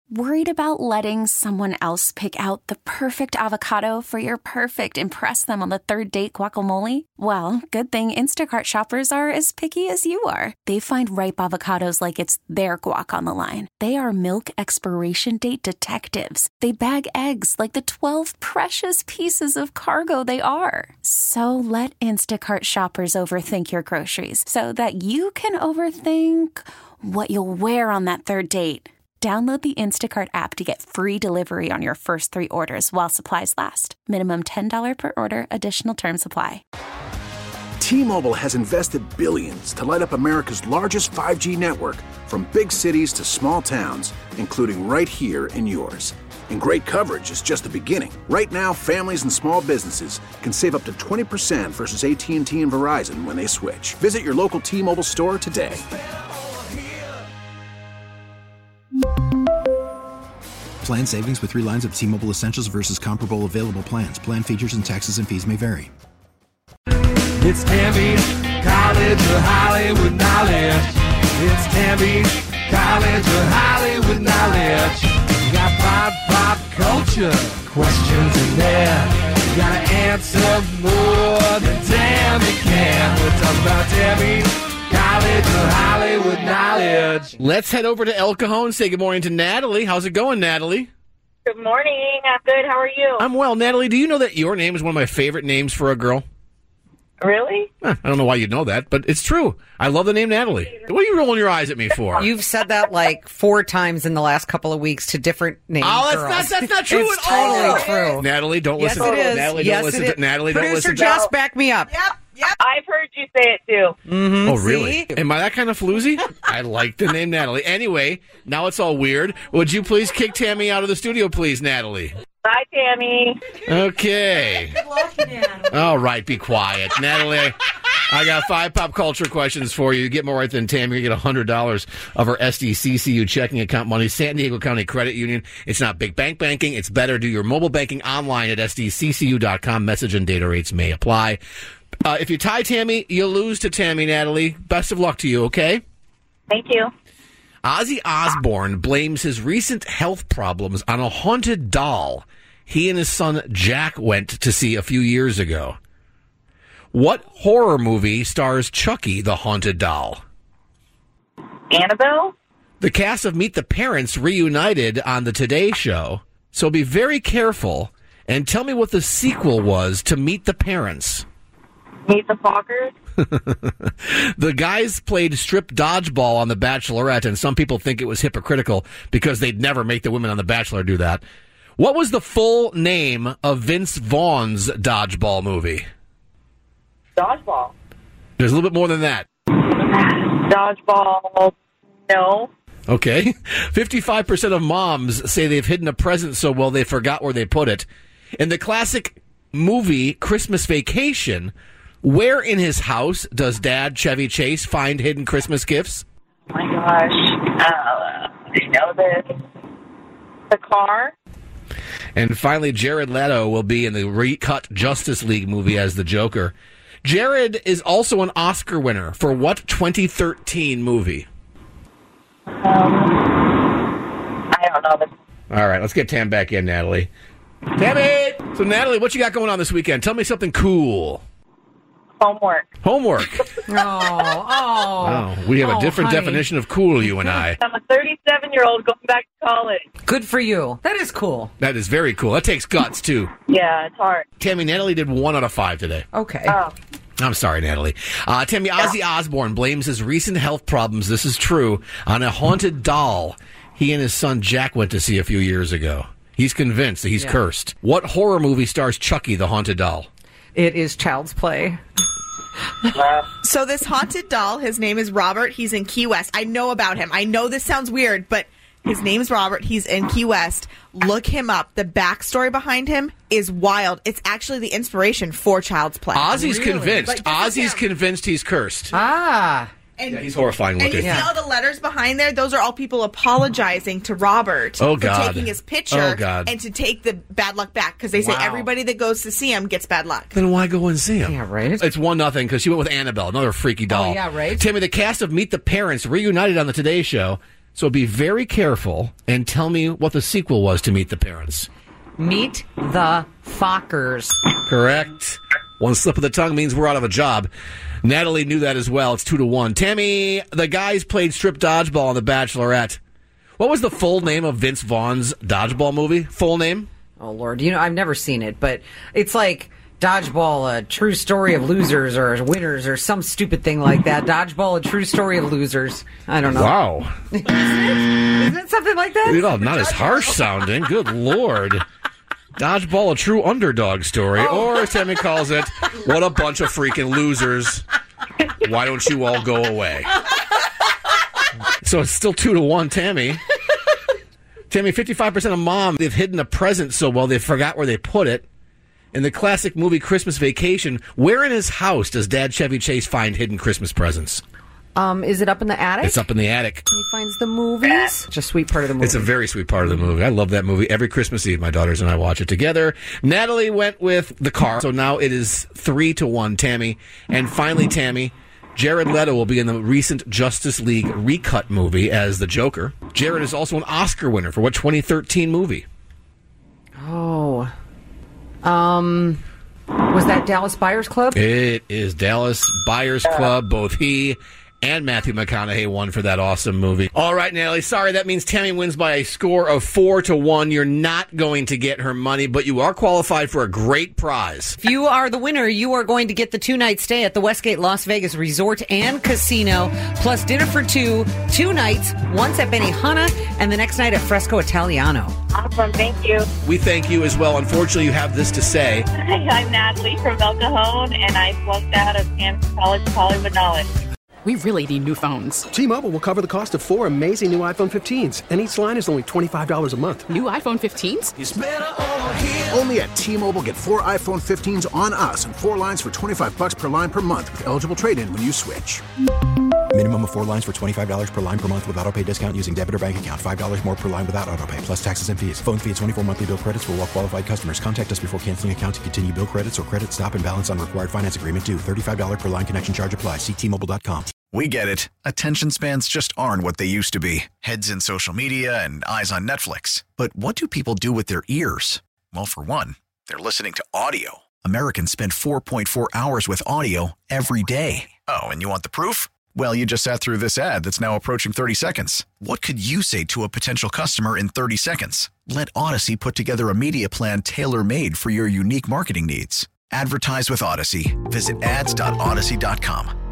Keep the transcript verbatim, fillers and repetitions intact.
Worried about letting someone else pick out the perfect avocado for your perfect impress them on the third date guacamole? Well, good thing Instacart shoppers are as picky as you are. They find ripe avocados like it's their guac on the line. They are milk expiration date detectives. They bag eggs like the twelve precious pieces of cargo they are. So let Instacart shoppers overthink your groceries so that you can overthink what you'll wear on that third date. Download the Instacart app to get free delivery on your first three orders while supplies last. Minimum ten dollars per order. Additional terms apply. T-Mobile has invested billions to light up America's largest five G network, from big cities to small towns, including right here in yours. And great coverage is just the beginning. Right now, families and small businesses can save up to twenty percent versus A T and T and Verizon when they switch. Visit your local T-Mobile store today. Plan savings with three lines of T-Mobile Essentials versus comparable available plans. Plan features and taxes and fees may vary. It's Tammy's College of Hollywood Knowledge. It's Tammy's College of Hollywood Knowledge. You got pop, pop culture questions in there. You gotta answer more than Tammy can. We're talking about Tammy's College of Hollywood Knowledge. Let's head over to El Cajon. Say good morning to Natalie. How's it going, Natalie? Good morning. I'm good. How are you? I'm well. Natalie, do you know that your name is one of my favorite names for a girl? Really? Eh, I don't know why you'd know that, but it's true. I love the name Natalie. What are you rolling your eyes at me for? You've said that like four times in the last couple of weeks to different names. Oh, that's girls. not, that's not true it's at all. totally true. Natalie, don't yes, listen. It is. Natalie, yes, don't listen it to Natalie. Don't Producer listen Jess, to back me up. Yep. Yep. I've heard you say it too. Mm-hmm. Oh, really? See? Am I that kind of floozy? I like the name Natalie. Anyway, now it's all weird. Would you please kick Tammy out of the studio, please, Natalie? Bye, Tammy. Okay. Good luck, Natalie. All right, be quiet. Natalie, I got five pop culture questions for you. You get more right than Tammy. You get one hundred dollars of her S D C C U checking account money. San Diego County Credit Union. It's not big bank banking. It's better. Do your mobile banking online at S D C C U dot com. Message and data rates may apply. Uh, if you tie Tammy, you lose to Tammy, Natalie. Best of luck to you, okay? Thank you. Ozzy Osbourne blames his recent health problems on a haunted doll he and his son Jack went to see a few years ago. What horror movie stars Chucky the haunted doll? Annabelle? The cast of Meet the Parents reunited on the Today Show, so be very careful and tell me what the sequel was to Meet the Parents. Meet the Fockers? The guys played strip dodgeball on The Bachelorette, and some people think it was hypocritical because they'd never make the women on The Bachelor do that. What was the full name of Vince Vaughn's dodgeball movie? Dodgeball. There's a little bit more than that. Dodgeball. No. Okay. fifty-five percent of moms say they've hidden a present so well they forgot where they put it. In the classic movie Christmas Vacation, where in his house does Dad, Chevy Chase, find hidden Christmas gifts? Oh my gosh. Uh, I know this. The car? And finally, Jared Leto will be in the recut Justice League movie as the Joker. Jared is also an Oscar winner for what twenty thirteen movie? Um, I don't know. This. All right, let's get Tam back in, Natalie. Tammy! So, Natalie, what you got going on this weekend? Tell me something cool. Homework. Homework. Oh, oh. Oh, we have oh, a different honey. definition of cool, you and I. I'm a thirty-seven-year-old going back to college. Good for you. That is cool. That is very cool. That takes guts, too. Yeah, it's hard. Tammy, Natalie did one out of five today. Okay. Oh. I'm sorry, Natalie. Uh, Tammy, Ozzy Osbourne blames his recent health problems, this is true, on a haunted doll he and his son Jack went to see a few years ago. He's convinced that he's Yeah. cursed. What horror movie stars Chucky the haunted doll? It is Child's Play. So this haunted doll, his name is Robert. He's in Key West. I know about him. I know this sounds weird, but his name's Robert. He's in Key West. Look him up. The backstory behind him is wild. It's actually the inspiration for Child's Play. Ozzy's Really? convinced. Like, this is Ozzy's him. convinced he's cursed. Ah. And, Yeah, he's horrifying and you looking. see all the letters behind there? Those are all people apologizing to Robert Oh, for God. taking his picture Oh, God. and to take the bad luck back because they say Wow. everybody that goes to see him gets bad luck. Then why go and see him? Yeah, right. It's one nothing because she went with Annabelle, another freaky doll. Oh, yeah, right. Timmy, the cast of Meet the Parents reunited on the Today Show. So be very careful and tell me what the sequel was to Meet the Parents. Meet the Fockers. Correct. One slip of the tongue means we're out of a job. Natalie knew that as well. It's two to one. Tammy, the guys played strip dodgeball on The Bachelorette. What was the full name of Vince Vaughn's dodgeball movie? Full name? Oh, Lord. You know, I've never seen it, but it's like Dodgeball, a true story of losers or winners or some stupid thing like that. Dodgeball, a true story of losers. I don't know. Wow. Isn't it? Isn't it something like that? You know, not as harsh sounding. Good Lord. Dodgeball, a true underdog story. Oh. Or, as Tammy calls it, what a bunch of freaking losers. Why don't you all go away? So it's still two to one, Tammy. Tammy, fifty-five percent of mom, they've hidden a present so well they forgot where they put it. In the classic movie Christmas Vacation, where in his house does Dad Chevy Chase find hidden Christmas presents? Um, is it up in the attic? It's up in the attic. He finds the movies. It's a sweet part of the movie. It's a very sweet part of the movie. I love that movie. Every Christmas Eve, my daughters and I watch it together. Natalie went with the car, so now it is three to one, Tammy. And finally, Tammy, Jared Leto will be in the recent Justice League recut movie as the Joker. Jared is also an Oscar winner for what twenty thirteen movie? Oh... Um, was that Dallas Buyers Club? It is Dallas Buyers Club. Both he and Matthew McConaughey won for that awesome movie. All right, Natalie. Sorry, that means Tammy wins by a score of four to one. You're not going to get her money, but you are qualified for a great prize. If you are the winner, you are going to get the two-night stay at the Westgate Las Vegas Resort and Casino, plus dinner for two, two nights, once at Benihana, and the next night at Fresco Italiano. Awesome. Thank you. We thank you as well. Unfortunately, you have this to say. I'm Natalie from El Cajon, and I flunked out of Kansas College of Hollywood Knowledge. We really need new phones. T-Mobile will cover the cost of four amazing new iPhone fifteens, and each line is only twenty-five dollars a month. New iPhone fifteens? It's better over here. Only at T-Mobile, get four iPhone fifteens on us and four lines for twenty-five bucks per line per month with eligible trade-in when you switch. Minimum of four lines for twenty-five dollars per line per month with autopay discount using debit or bank account. five dollars more per line without autopay, plus taxes and fees. Phone fee at twenty-four monthly bill credits for well-qualified customers. Contact us before canceling account to continue bill credits or credit stop and balance on required finance agreement due. thirty-five dollars per line connection charge applies. See T Mobile dot com. We get it. Attention spans just aren't what they used to be. Heads in social media and eyes on Netflix. But what do people do with their ears? Well, for one, they're listening to audio. Americans spend four point four hours with audio every day. Oh, and you want the proof? Well, you just sat through this ad that's now approaching thirty seconds. What could you say to a potential customer in thirty seconds? Let Odyssey put together a media plan tailor-made for your unique marketing needs. Advertise with Odyssey. Visit ads dot odyssey dot com.